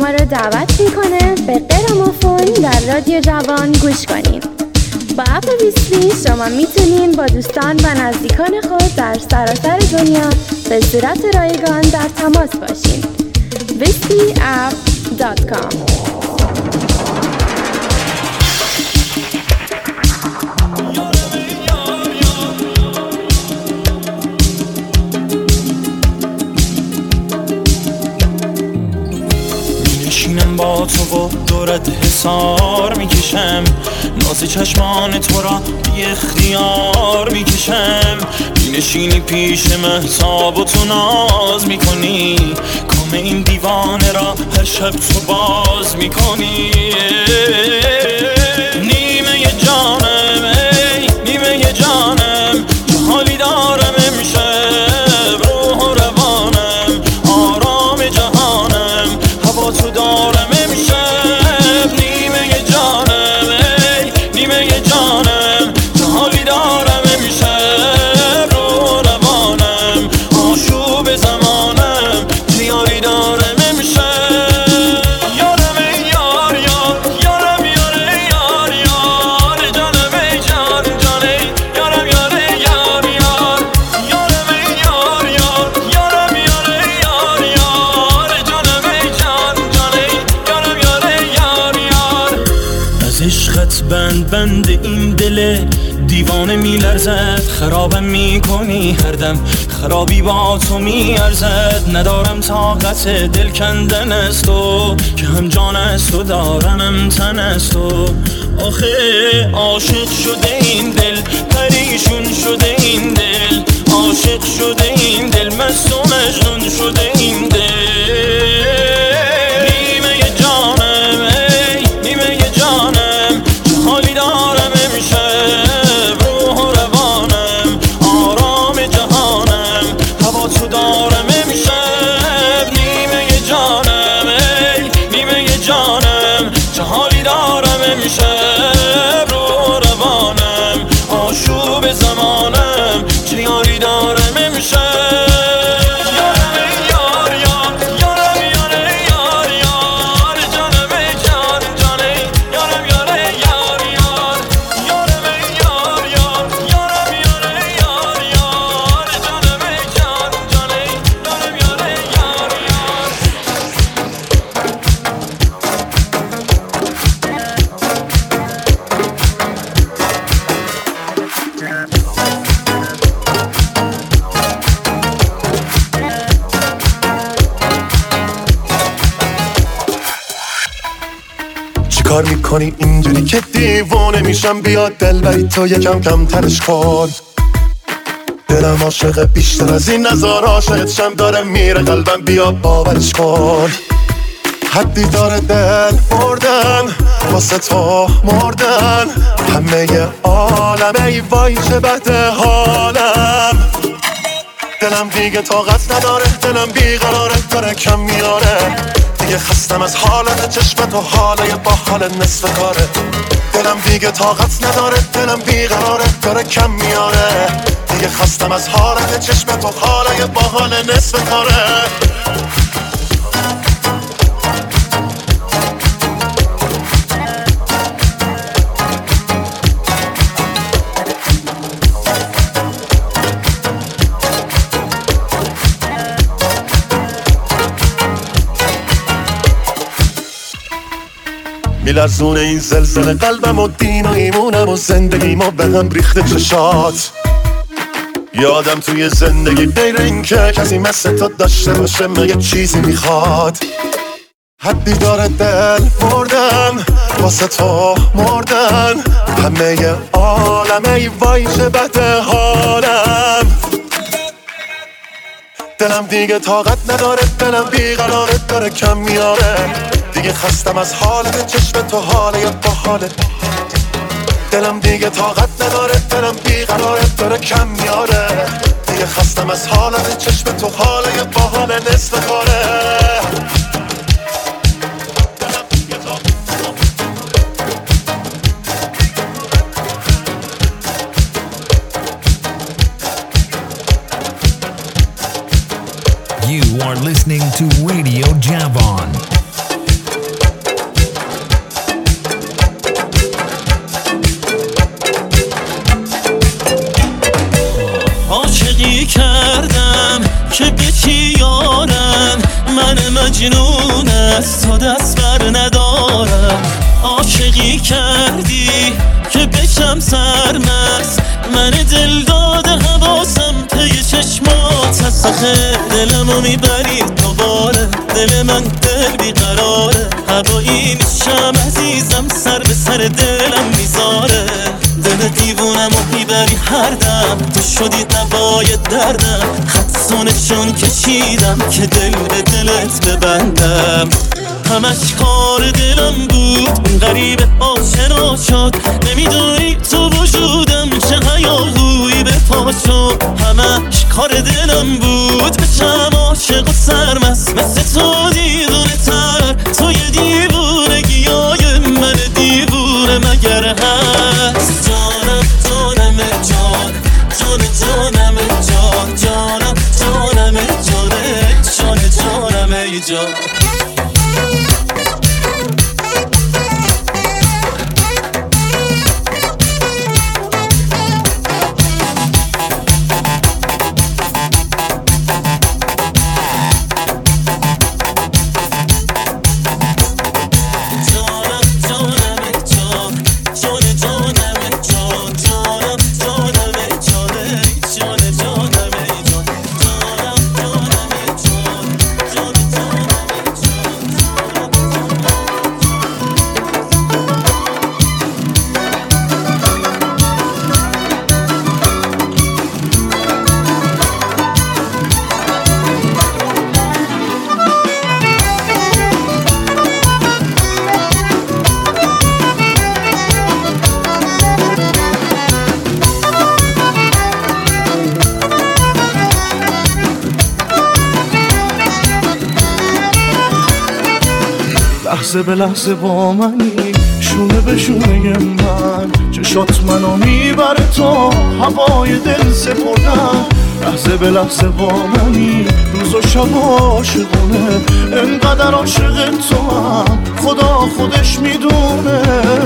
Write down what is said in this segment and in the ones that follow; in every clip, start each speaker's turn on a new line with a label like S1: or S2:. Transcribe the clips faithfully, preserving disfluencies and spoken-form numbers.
S1: شما رو دعوت میکنه به گرامافون در رادیو جوان گوش کنین. با اپ ویستی شما میتونین با دوستان و نزدیکان خود در سراسر دنیا به صورت رایگان در تماس باشین. ویستی اپ دات کام.
S2: با تو و دورت حسار میکشم، ناز چشمان تو را بی اختیار میکشم. مینشینی پیش مهتاب و تو ناز میکنی، کام این دیوانه را هر شب تو باز میکنی. نیمه جانم ای نیمه جانم، چه حالی دارم امشب، روح و روانم آرام جهانم، هوا تو دارم امشب. نیمه جانم ای نیمه جانم، چه حالی دارم امشب، روح و روانم آشوب زمانم، چه یاری دارم امشب. یارم ای یار یار یارم یار ای یار یار، جانم ای جان جان ای یارم یار ای یار یار. یارم ای یار یار یارم یار ای یار یار، جانم ای جان جان ای یارم یار ای یار یار. از عشقت بند بند این دل دیوانه میلرزد، خرابم میکنی هر دم، خرابی با تو میارزد. ندارم طاقت دل کندن از تو، که هم جان از تو دارم هم تن از تو. آخه عاشق شده این دل، پریشون شده این دل، عاشق شده این دل، مست و مجنون شده این دل. نیمه جانم ای نیمه جانم، چه حالی دارم امشب، روح و روانم آرام جهانم، هوا تو دارم امشب. نیمه جانم ای نیمه جانم، چه حالی دارم امشب، روح و روانم آشوب زمانم، چه یاری دارم امشب.
S3: کار میکنی اینجوری که دیوانه میشم، بیا دلبری تو یکم کم ترش کن. دلم عاشق بیشتر از این نظر عاشقت شم، داره میره قلبم بیا باورش کن. حدی داره دل بردن واسه تو مردن، همه عالم ای وای چه بده حالم. دلم دیگه طاقت نداره، دلم بیقراره داره کم میاره، دیگه خستم از حالت چشمت و حاله با حال نصف کاره. دلم دیگه طاقت نداره، دلم بیقراره داره کم میاره، دیگه خستم از حالت چشمت و حاله با حال نصف کاره. میلرزونه این زلزله قلبم و دین و ایمونم و زندگیم و به هم ریخته چشات. یادم توی زندگی غیر این که کسی مثل تو داشته باشه مگه چیزی میخواد. حدی داره دل بردن واسه تو مردن، همه عالم ای وای چه بده حالم. دلم دیگه طاقت نداره، دلم بیقراره داره کم میاره، دیگه خستم از حالت چشم تو حاله با حالت. دلم دیگه طاقت نداره، دلم بیقراره داره کم میاره، دیگه خستم از حالت چشم تو حاله با حال نصف کاره.
S4: You are listening to Radio Javon.
S2: مجنون است تا دست بر ندارم. عاشقی کردی که بشم سرمست، من دل داده حواسم پی چشمات هست. آخه دلمو میبری دوباره، دل من دل بیقراره. هوایی نیشم عزیزم، سر به سر دلم میذاره. دل دیوونمو میبری هر دم، تو شدی دوای دردم. خط و نشون کشیدم که دل به دلت ببندم. همش کار دلم بود، اون غریب آشنا شد. نمیدونی تو وجودم چه هیاهویی به پا شد. همش کار دلم بود، بشم عاشق و سرمست مثل تو دیوونه تر. تو یه دیوونگیای من دیوونه مگر هست؟ جانم جانم جان، جان جانم جان، جانم جانم جانه، جان جانم ای جان.
S4: لحظه به لحظه با منی، شونه به شونه من، چشات منو میبره تا هوای دل سپردم. لحظه به لحظه با منی، روز و شب عاشقونه. انقدر عاشق تو هم خدا خودش میدونه.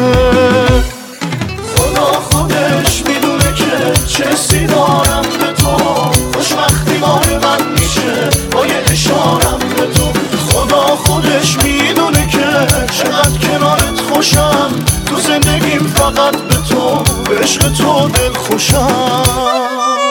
S4: خدا خودش میدونه که چه حسی دارم به تو. خوشبختی مال من میشه با یه اشارم به تو. خدا خودش میدونه که چقدر کنارت خوشم. تو زندگیم فقط به تو، به عشق تو دل خوشم.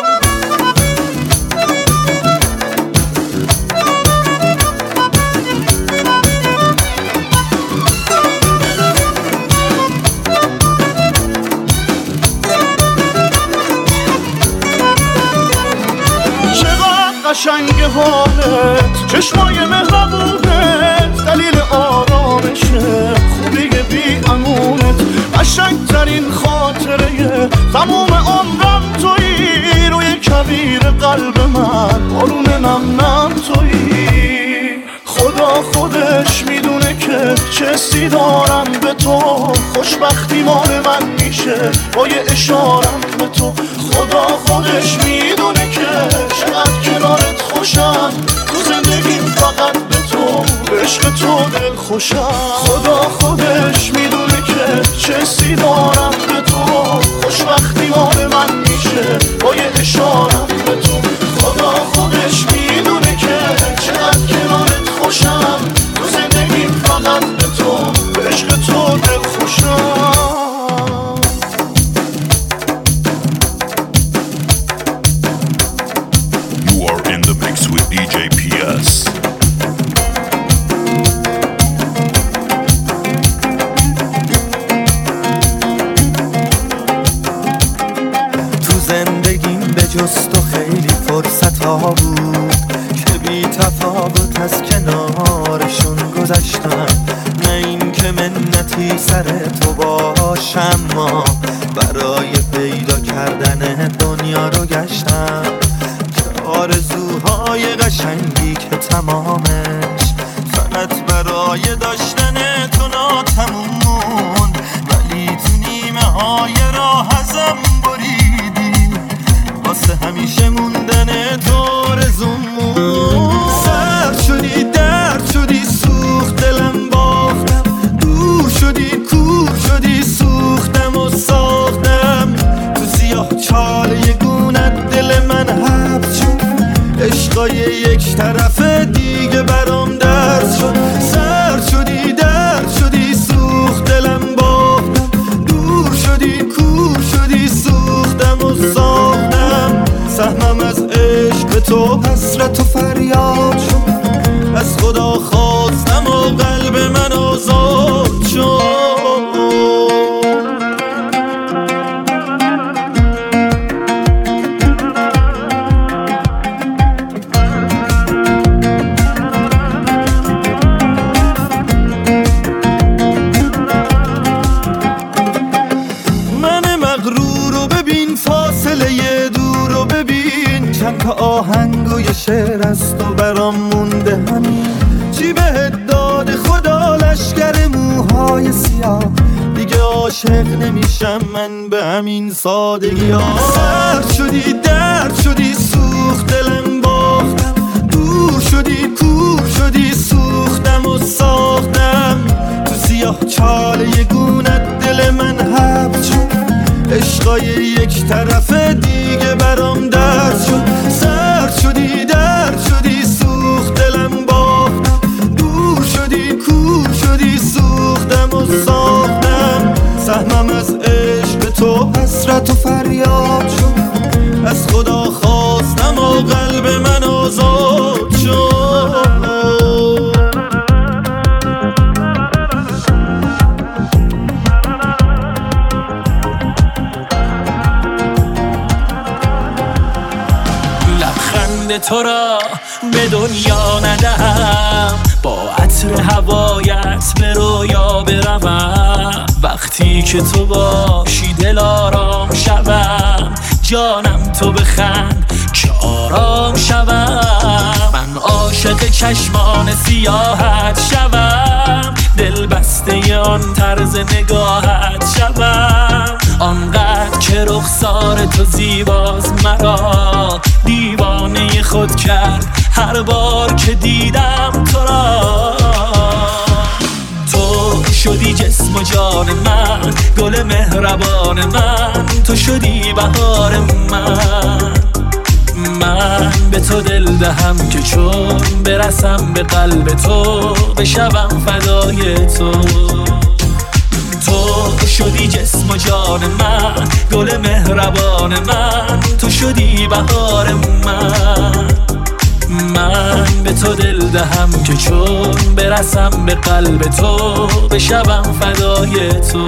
S4: چقدر قشنگ حالت، چشمای مهربونت، دلیل آرامشه خوبی بی امونت. قشنگترین خاطره تموم عمرم تویی، روی کویر قلب من بارون نم نم تویی. خدا خودش میدونه که چه حسی دارم به تو. خوشبختی مال من میشه با یه اشارم به تو. خدا خودش میدونه که چقدر کنارت خوشم. تو زندگیم فقط به تو، به عشق تو دل خوشم. خدا خودش میدونه که چه حسی دارم به تو. خوشبختی مال من میشه با یه اشارم به تو. خدا خودش میدونه که چقدر کنارت خوشم. تو زندگیم فقط به تو، به عشق تو دل خوشم.
S5: With D J P S.
S6: تو زندگیم به جز تو خیلی فرصت ها بود که بی تفاوت از کنارشون گذشتم. نه این که منتی سر تو باشم، ما برای پیدا کردن دنیا رو گشتم. آرزوهای قشنگی که تمامش فقط برای داشتن تو ناتموم موند. ولی تو نیمه های راه ازم بریدی، واسه همیشه موندن تو آرزوم موند. سرد شدی، درد شدی، سوخت دلم باختم. دور شدی، کور شدی، سوختم و ساختم. تو سیاه چاله گونت دل من حبس شد. عشقای یک طرفه دیگه برام درس تا آهنگ و یه شعر از تو برام مونده همین چی بهت داده خدا لشگر موهای سیاه دیگه عاشق نمیشم من به همین سادگی ها سرد شدی درد شدی سوخت دلم باختم دور شدی کور شدی سوختم و ساختم تو سیاه چاله یه گونت دل من حبس شد عشقای یک طرفه دیگه برام درد شد سرد شدی درد شدی سوخت دلم باختم دور شدی کور شدی سوختم و ساختم سهمم از عشق تو حسرت و فریاد شد از خدا خواستم و قلب من آزاد شد
S2: تو را به دنیا ندهم با عطر هوایت به رویا بروم وقتی که تو باشی دل آرام شوم جانم تو بخند که آرام شوم من عاشق چشمان سیاحت شوم دل بسته آن طرز نگاهت شوم آنقدر که رخسار تو زیباز مرا دیوانه خود کرد هر بار که دیدم تو را تو شدی جسم و جان من گل مهربان من تو شدی بهار من من به تو دل دهم که چون برسم به قلب تو بشوم فدای تو تو شدی جسم و جان من گل مهربان من تو شدی بهار من من به تو دل دهم که چون برسم به قلب تو بشوم فدای تو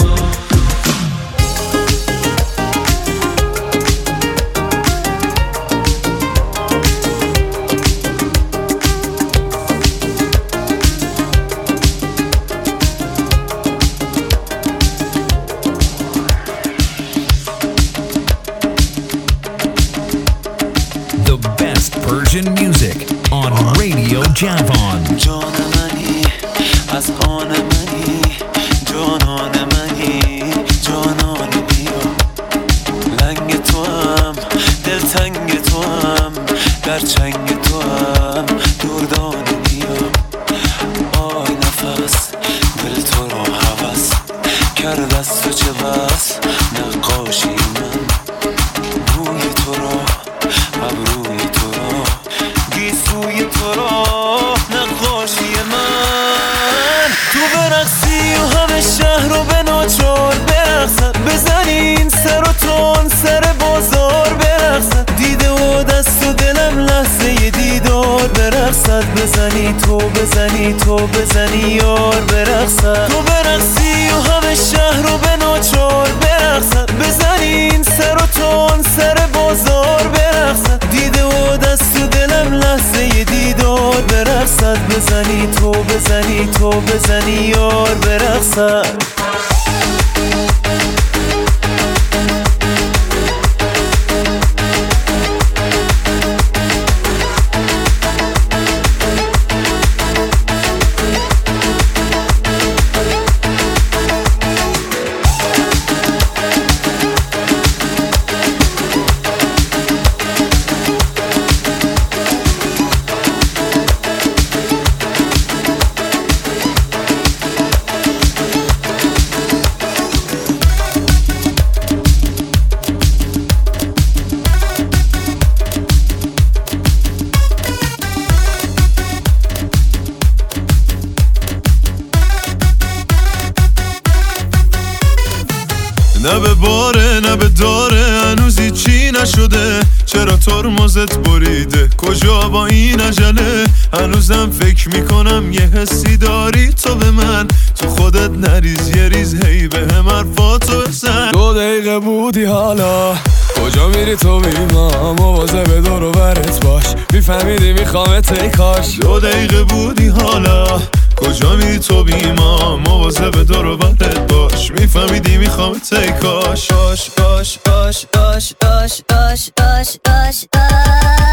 S7: Persian music on Radio Javon.
S8: جان منی از آن منی جانان منی جانان بیا لنگ تو هم دلتنگ تو هم در چنگ تو هم دردان بیا آی نفس دل تو رو هوس کرد از تو چه بس نقاشی من روی تو رو ابروی تو رو گیسوی تو رو نقاشی من تو برقصی و همه شهر رو به ناچار برقصن بزنی این سر و تون سر بازار برقصن دیده و دست و دلم لحظه ی دیدار برقصد بزنی تو بزنی تو بزنی یار برقصد تو برقصی و همه شهر رو به ناچار برقصن بزنی این سر و تون سر بازار برقصن دیده و دست و دلم لحظه ی دیدار برقصد بزنی تو بزنی تو بزنی یار برقصد
S3: نه به باره نه به داره هنوزی چی نشده چرا ترمزت بریده کجا با این عجله هنوزم فکر میکنم یه حسی داری تو به من تو خودت نریز یه ریز هی به هم حرفاتو بزن
S9: دو دقیقه بودی حالا کجا میری تو بی ما مواظب دور و برت باش میفهمیدی میخوامت ای کاش
S3: دو دقیقه بودی حالا کجا میری تو بی ما مواظب دور و برت باش میفهمیدی میخوامت ای کاش
S10: باش باش باش باش باش باش باش باش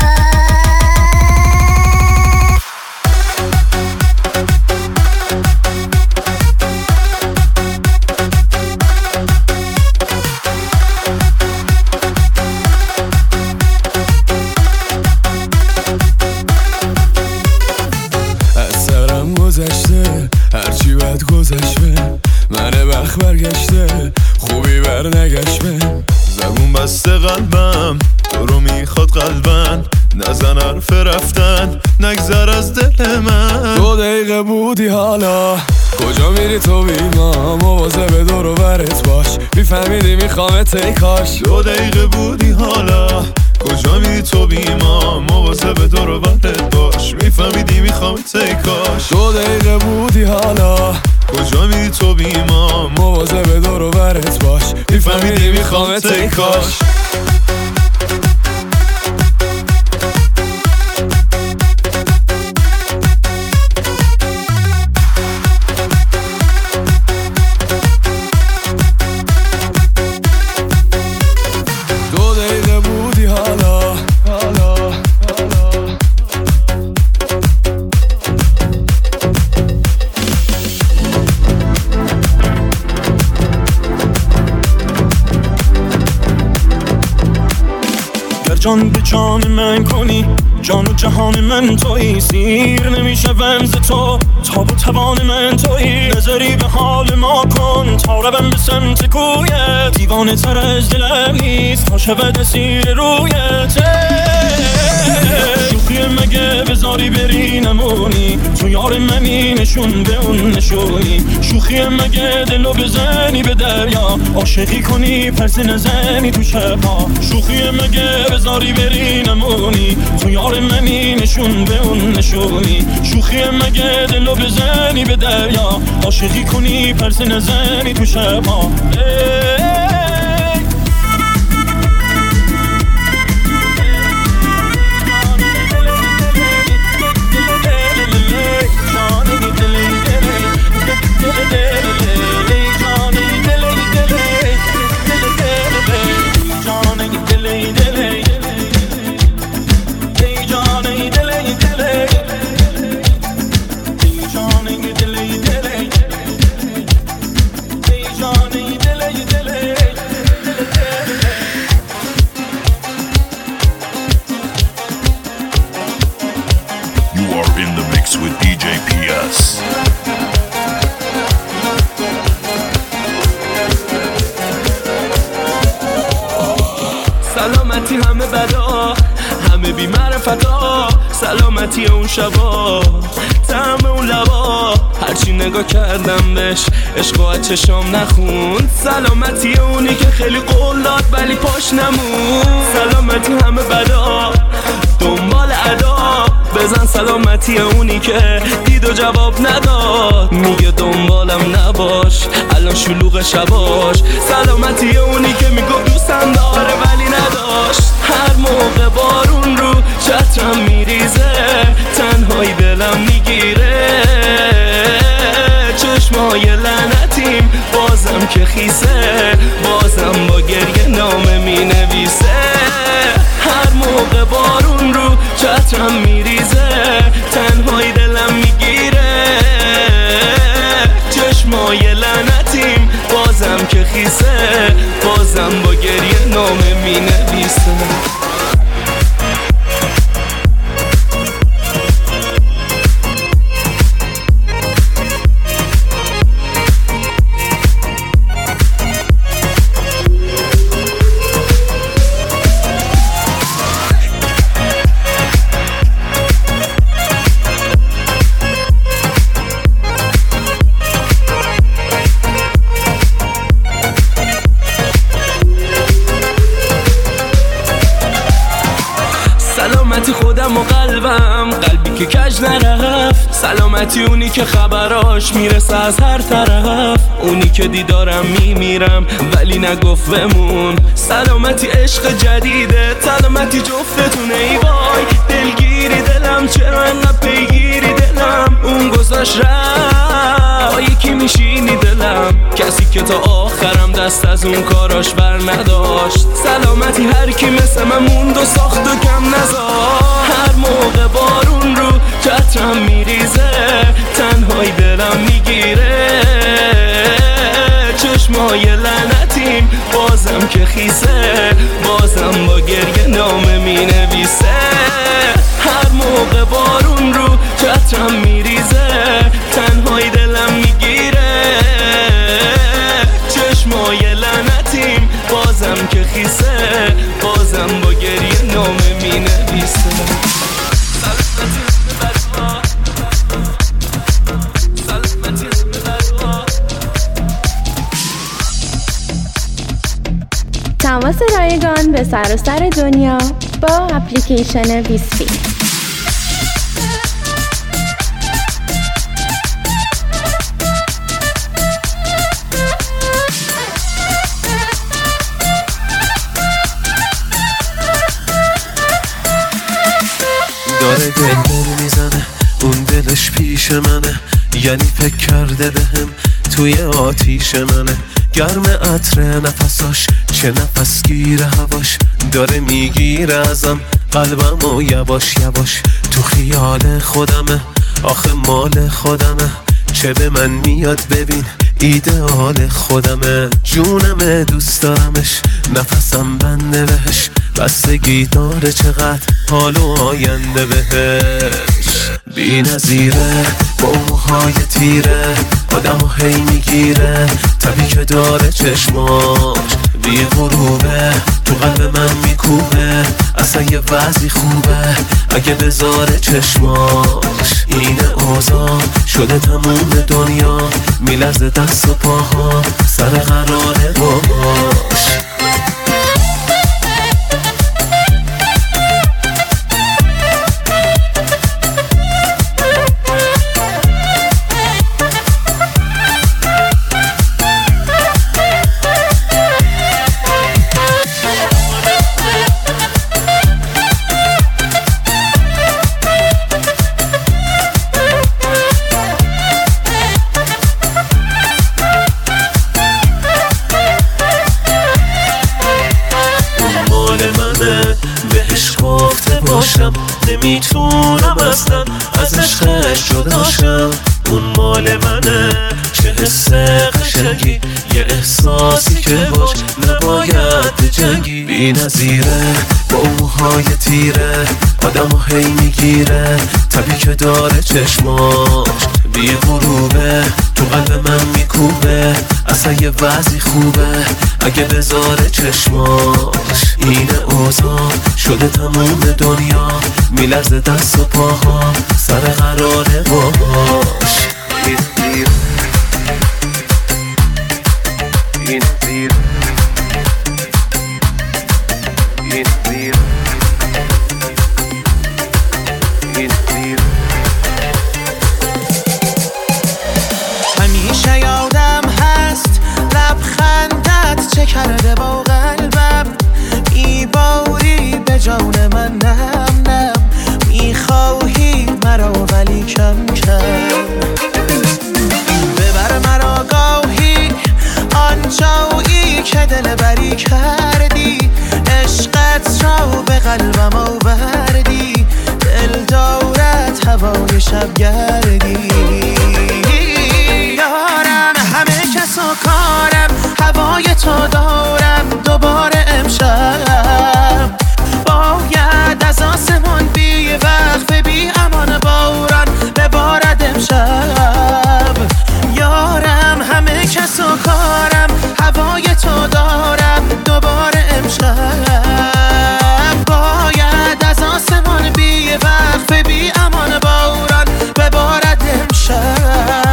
S9: خوبی بر نگشمه.
S6: زبون بسته قلبم تو رو میخواد قلبن، نزن حرف رفتن نگذر از دل من.
S9: دو دقیقه بودی حالا کجا میری تو بی ما، مواظب دور و برت باش میفهمیدی میخوامت ای کاش.
S6: دو دقیقه بودی حالا کجا میری تو بی ما، مواظب دور و برت باش میفهمیدی میخوامت ای کاش.
S9: دو دقیقه بودی حالا
S6: کجا میری تو بی ما،
S9: مواظب دور و برت باش میفهمیدی میخوامت ای کاش.
S2: جان به جان من کنی، جان و جهان من تویی، سیر نمیشه ونز تو، تاب و توان من تویی. نظری به حال ما کن تا روم به سمت کویت، دیوانه تر از دلم نیست تا شود اسیر رویت. شوخی مگه بذاری بری نمونی، تو یار منی نشون به اون نشونی. شوخی مگه دلو بزنی به دریا، عاشقی کنی پرس نزنی تو شبها. شوخی مگه بذاری بری نمونی، تو یار منی نشون به اون نشونی. شوخی مگه دلو بزنی به دریا، عاشقی کنی پرس نزنی تو شبها.
S10: سلامتی همه بدا، همه بی معرفتا، سلامتی اون شبا، طعم اون لبا، هرچی نگاه کردم بهش عشق و چشام نخوند. سلامتی اونی که خیلی قول داد ولی پاش نمون. سلامتی همه بدا، دنبال ادا، بزن سلامتی اونی که دید و جواب نداد. میگه دنبالم نباش الان شلوغ شباش. سلامتی اونی که میگه دوستم داره ولی نداشت. هر موقع بارون رو چترم میریزه، تنهایی دلم میگیره. چشمای لعنتیم بازم که خیسه، بازم با گریه نامه مینویسه. هر موقع بارون رو چترم میریزه، تنهایی دلم میگیره. چشمای لعنتیم بازم که خیسه، بازم با گریه نامه مینویسه. سلامتی خودم و قلبم، قلبی که کج نرفت. سلامتی اونی که خبراش میرسه از هر طرف، اونی که دیدارم میمیرم ولی نگفت بمون. سلامتی عشق جدیده، سلامتی جفتتونه. ای وای دلگیری دلم، چرا انقدر پیگیری دلم. اون گذاشت رفت، با یکی میشینی دلم. کسی که تا آخرم دست از اون کاراش بر نداشت. سلامتی هر کی مثل من موند و ساخت و کم نذاشت. هر موقع بارون رو چترم میریزه، تنهایی دلم میگیره. چشمای لعنتیم بازم که خیسه، بازم با گریه نامه مینویسه. هر موقع بارون رو چترم میریزه، تنهایی دلم میگیره. چشمای ما یه لعنتیم بازم که خیسه بازم با گریه نامه می نویسه
S1: تماس رایگان به سراسر دنیا با اپلیکیشن ویسپی.
S8: داره دل دل میزنه اون دلش پیش منه یعنی فکر کرده بهم توی آتیش منه گرم عطر نفساش چه نفس گیره هواش داره میگیره ازم قلبم و یواش یواش تو خیال خودمه آخه مال خودمه چه به من میاد ببین ایدئال خودمه جونمه دوست دارمش نفسم بنده بهش بستگی داره چقدر حال و آینده بهش بی نظیره با موهای تیره آدم و هی میگیره تبی که داره چشماش بی غروبه تو قلب من میکوبه اصلا یه وضعی خوبه اگه بذاره چشماش اینه اوضاع شده تموم دنیا میلرزه دست و پاها سر قراره باش نمیتونم اصلا از عشقش جداشم اون مال منه چه حس قشنگی یه احساسی که باش نباید جنگی بی نظیره با موهای تیره آدم و هی میگیره تبی که داره چشماش بی غروبه تو قلب من میکوبه اصلا یه وضعی خوبه اگه بذاره چشماش اینه اوضاع شده تموم دنیا میلرزه دست و پاها سر قراره باش این زیر این زیر این زیر این زیر
S11: همیشه یادم هست لبخندت چه کرده با قلبم میباری به جان من نم نم میخواهی مرا ولی کم کم ببر مرا گاهی آنجایی که دل بری کردی عشقت را به قلبم آوردی دل دارد هوای شب گردی یارم همه کس و کارم هوای تو دارم دوباره امشب باید از آسمان بی وقف بی امان باران ببارد امشب یارم همه کس و کارم هوای تو دارم دوباره امشب باید از آسمان بی وقف بی امان باران ببارد امشب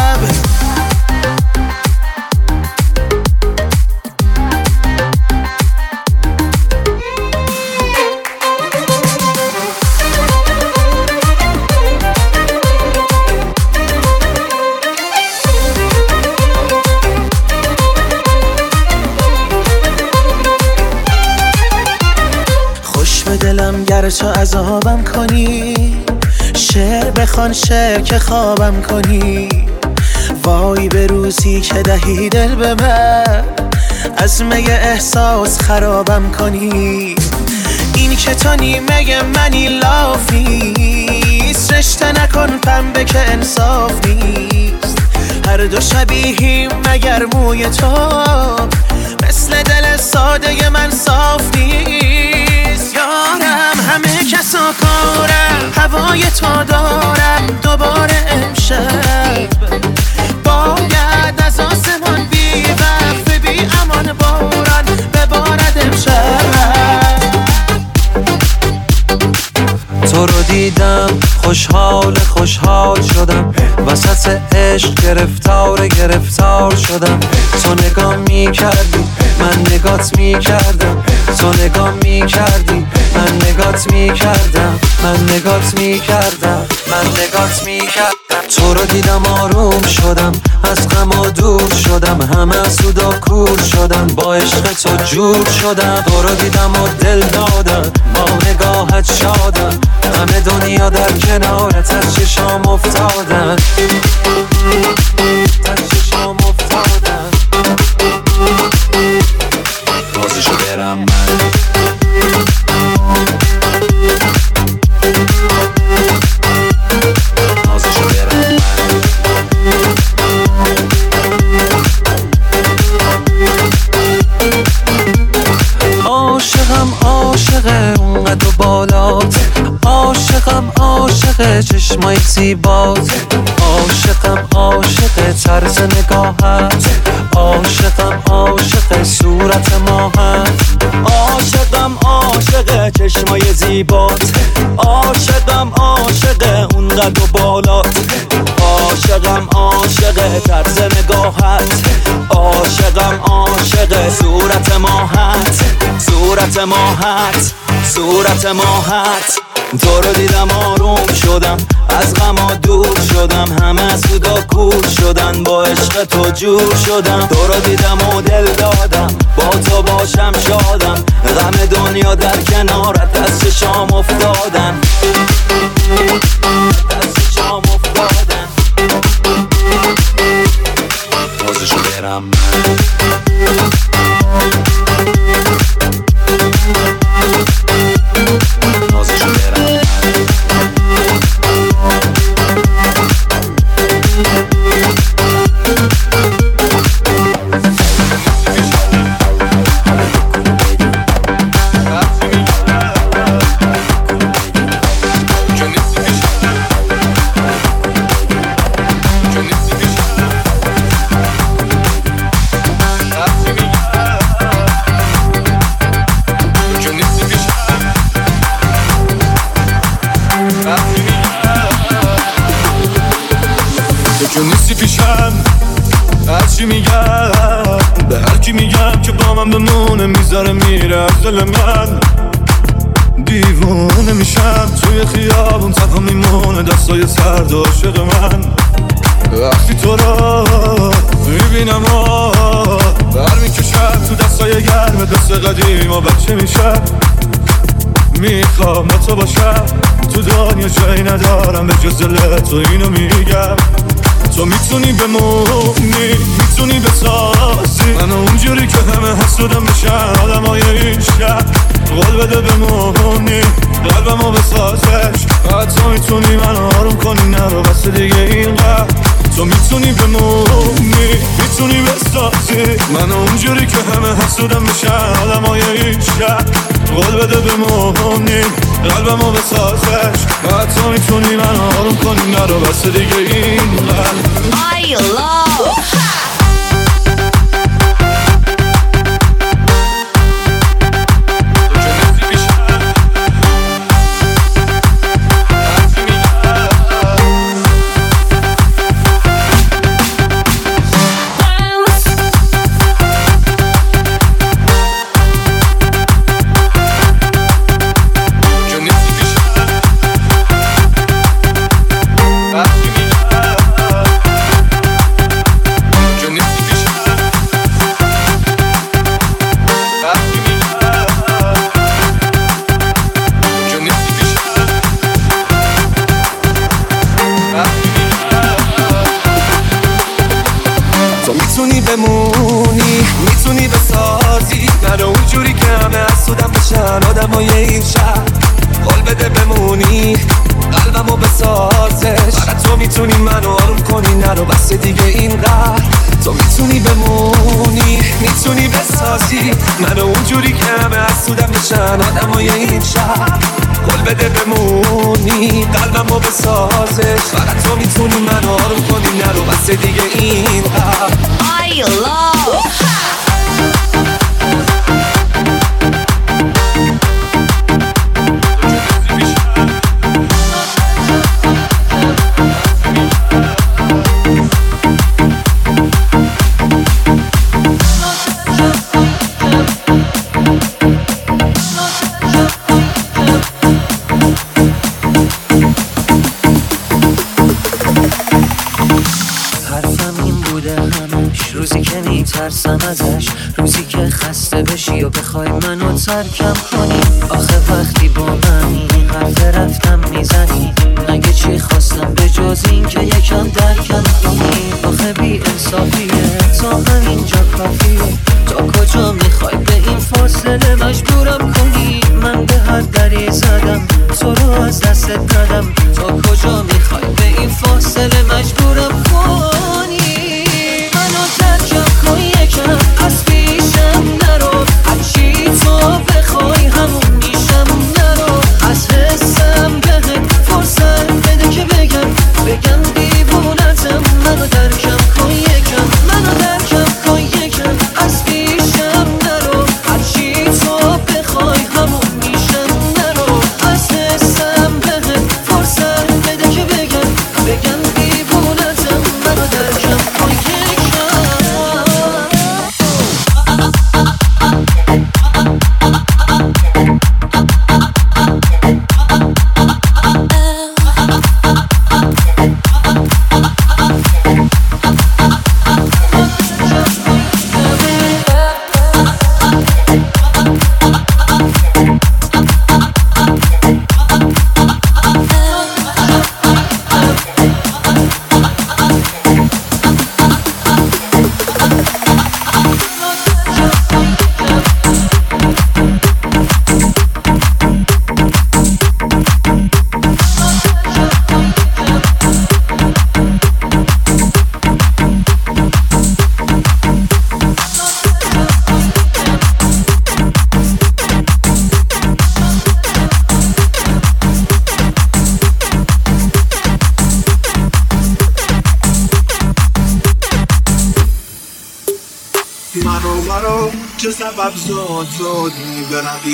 S11: گر تو عذابم کنی شعر بخوان شعر که خوابم کنی وای به روزی که دهی دل به من از می احساس خرابم کنی این که تو نیمه منی لاف نیست رشته نکن پنبه که انصاف نیست هر دو شبیهیم مگر موی تو مثل دل ساده من صاف نیست یارم همه کس و کارم هوای تو دارم دوباره امشب باید از آسمان بی وقف بی
S12: خوشحال خوشحال شدم، وسط عشق گرفتار گرفتار شدم. تو نگاه می کردی من نگات می کردم، تو نگاه می کردی من نگات می کردم، من نگات می کردم، من نگات می کردم. تو رو دیدم آروم شدم، از غم و دور شدم، همه سود و کور شدم، با عشق تو جور شدم. تو رو دیدم و دل دادم، با نگاهت شادم، همه دنیا در کنارت از چشام افتادن، از چشام افتادن. بازشو برم من، بازشو برم من. عاشقم عاشقه اونقدر بالات، عاشقم عاشقه چشمای زیبات، عاشقم عاشقه طرز نگاهت، عاشقم عاشقه صورت ماهت،
S13: عاشقم عاشقه چشمای زیبات، عاشقم عاشقه اونقدر بالات، عاشقم عاشقه طرز نگاهت، عاشقم عاشقه صورت ماهت، صورت ماهت، صورت ماهت. تو رو دیدم آروم شدم، از غم دور شدم، همه سودا کور شدن، با عشق تو جور شدم. تو رو دیدم و دل دادم، با تو باشم شادم، غم دنیا در کنارت از چشام افتادن، از چشام افتادن.
S12: بازشو برم من، بازشو برم من.
S14: تو نیستی پیشم، از چی میگم به هر کی میگم که با من بمونه، میذاره میره از دل من. دیوونه میشم توی خیابون، تنها میمونه دستای سرد عاشق من. وقتی تو رو میبینم برمیکشم تو دستای گرم دست قدیم و بچه میشم. میخوام با تو باشم، تو دنیا جایی ندارم به جز دل تو، اینو میگم. تو میتونی بمونی، میتونی بسازی منو اونجوری که همه حسودم بشن آدمای این شهر. قول بده بمونی، قلبمو بسازش، حتی میتونی منو آروم کنی، نرو بس دیگه اینقدر. تو میتونی بمونی، میتونی بسازی منو اونجوری که همه حسودم بشن آدمای این شهر. قول بده بمونی، قلبمو بسازش، حتی میتونی منو آروم کنی، نرو بس دیگه اینقدر.
S15: I love
S12: بمونی، میتونی بسازی منو اونجوری که همه حسودم بشن آدمای این شهر. قول بده بمونی، قلبمو بسازش، فقط تو میتونی منو آروم کنی، نرو بس دیگه اینقدر. تو میتونی بمونی، میتونی بسازی منو اونجوری که همه حسودم بشن آدمای این شهر. قول بده بمونی، قلبمو بسازش، فقط تو میتونی منو آروم کنی، نرو بس دیگه اینقدر.
S15: I love
S12: خسته بشی و بخوای منو ترکم کنی. آخه وقتی با منی حرف رفتم میزنی، مگه چی خواستم به جز این که یکم درکم کنی. آخه بی انصافیه تا همینجا کافیه، تا کجا میخوای به این فاصله مجبورم کنی. من به هر دری زدم تو رو از دستت ندم، تا کجا میخوای به این فاصله مجبورم کنی. منو ترکم کن یکم از پیشم نرو، هرچی تو بخوای همون میشم نرو. از حسم بهت فرصت بده که بگم بگم دیوونتم. منو درکم کن یکم، منو درکم کن یکم از پیشم نرو، هرچی تو بخوای همون میشم نرو. از حسم بهت فرصت بده که بگم بگم دیوونتم. منو درکم کن
S16: مرو مرو چه سبب زود زود میبرمی.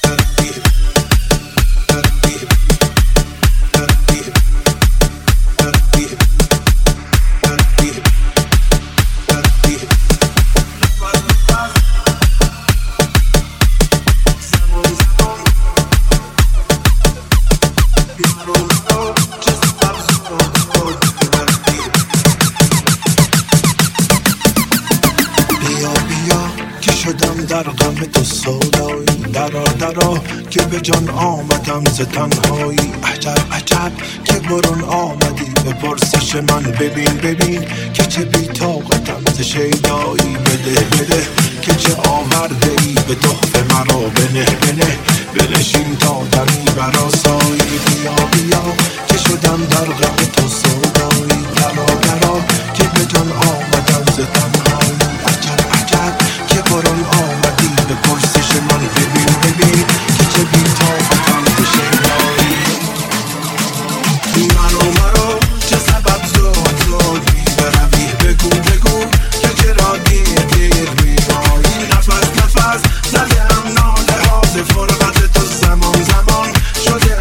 S3: در غم تو سودایی، درا درا که به جان آمدم ز تنهایی. عجب عجب که برون آمدی به پرسش من، ببین ببین که چه بی طاقتم ز شیدایی. بده بده که چه آورده ای به تحفه مرا، بنه بنه بنشین تا دمی برآسایی. بیا بیا که شدم در غم تو سودایی، درا درا که به جان آمدم ز تنهایی. عجب عجب که برون آمدی به پرسش من، ببین ببین که چه بی طاقتم ز شیدایی. منو مرو چه سبب زود زود میبرمی، بگو بگو که چرا دیر دیر میایی. نفس نفس زدم ناله ها ز فرقت تو، زمان زمان شده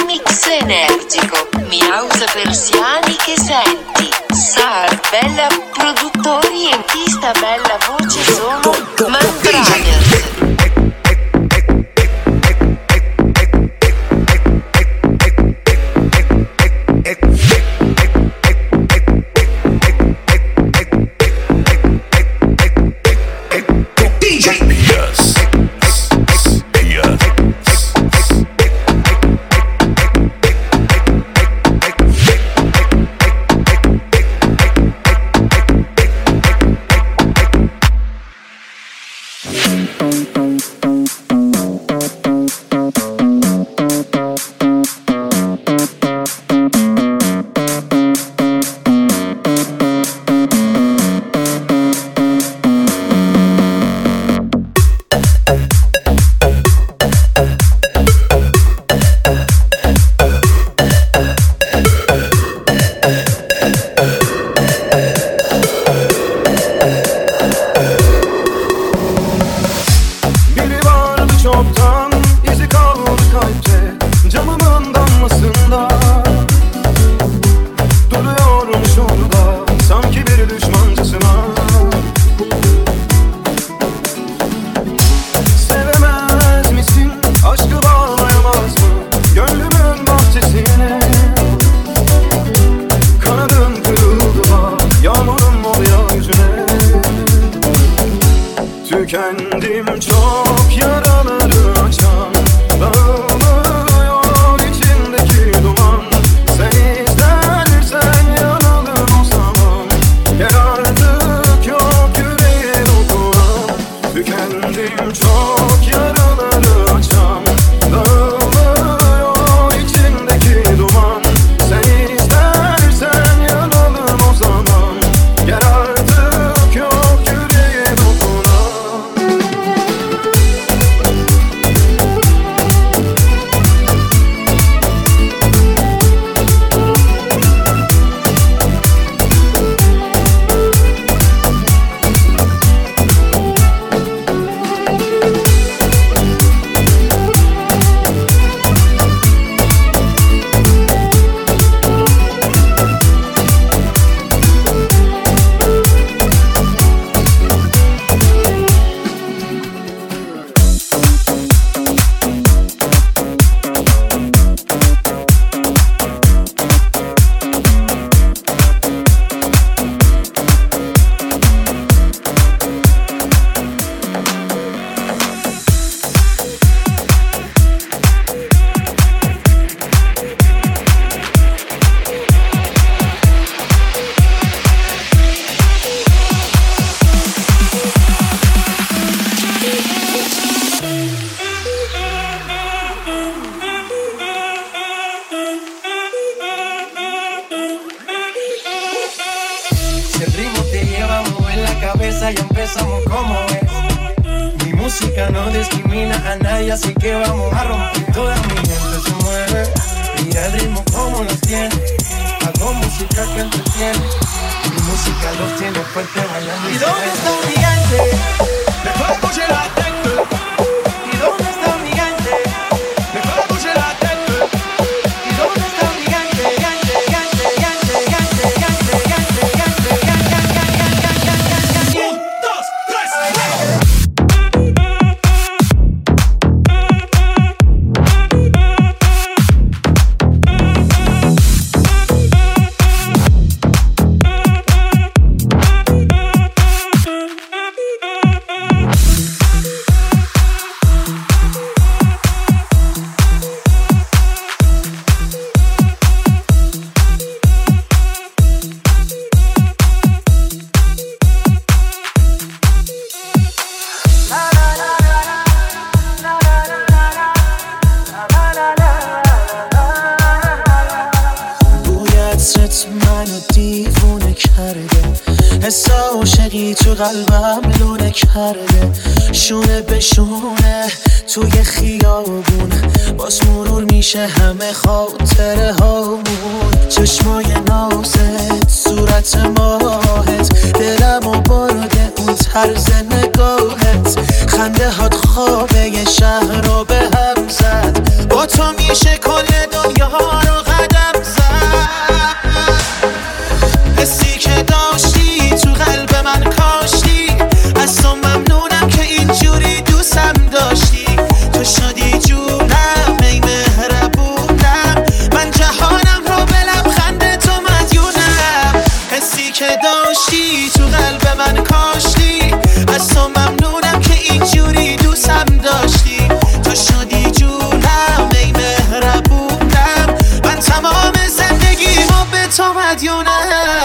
S15: remix energico, Miausa Persiani che senti, Sar, Bella produttori e pista bella voce sono Mark Brothers.
S4: Tükendim çok yaraları açan, dağılıyor içindeki duman. Sen istersen yanalım o zaman, gel artık yok yüreğe dokunan. Tükendim çok yaraları açan, dağılıyor içindeki duman. Sen istersen yanalım o zaman, gel artık yok yüreğe dokunan.
S17: Ya empezamos como es. Mi música no discrimina a nadie, así que vamos a romper. Toda mi gente se mueve, mira el ritmo como los tiene. Hago música que entretiene, mi música los tiene fuerte bailando. ¿Y dónde está mi gente? Mejor bouger la tête. ¿Y dónde está mi gente? Mejor bouger la tête. ¿Y dónde está mi gente? Gente, gente, gente, gente, gente, gente, gente, gente, gente. Un, dos, tres. حس عاشقی تو قلبم لونه کرده شونه به شونه توی خیابونه باز مرور میشه همه خاطره هامون چشمای نازت صورت ماهت دلمو بارده
S11: اون طرز نگاهت، خنده هات خوابه یه شهر رو به هم زد، با تو میشه کل دنیا رو قدم زد. حسی که داشتی تو قلب من کاشتی، از تو ممنونم که اینجوری دوستم داشتی. تو شدی جونم ای مهربونم، من جهانم رو به لبخند تو مدیونم. حسی که داشتی تو قلب من کاشتی، از تو ممنونم که اینجوری دوستم داشتی. تو شدی جونم ای مهربونم، من تمام زندگیمو به تو مدیونم.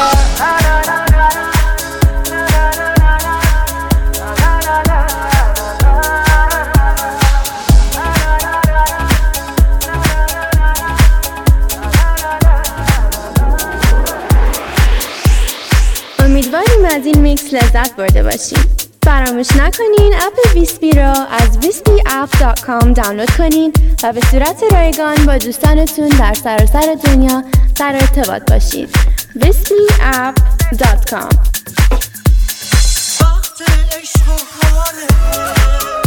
S1: امیدواریم از این میکس لذت برده باشین. فراموش نکنین اپ ویسپی رو از ویسپی اپ دات کام دانلود کنین و به صورت رایگان با دوستانتون در سراسر دنیا در ارتباط باشید. ویسپی اپ دات کام.